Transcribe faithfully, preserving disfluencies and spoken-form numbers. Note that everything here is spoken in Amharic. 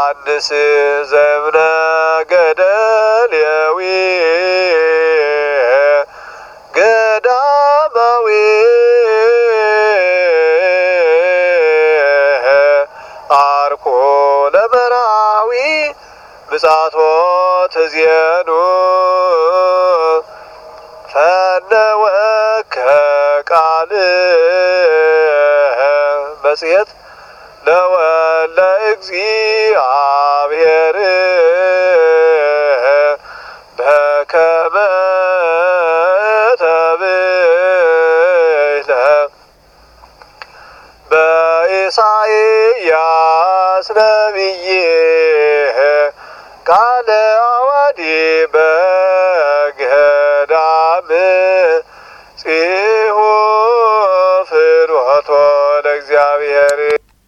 ዮሐንስ ዘእምነ ገደሌዊ ገዳማዊ አርኮ ለመራዊ ብጻቶ ትዜኑ ፈነወከ ቃል መጽሔት ለወለ እግዚአብሔር በከመ ተብዕለ በኢሳይያስ ነቢይ ቃለ አዋዲ በገዳም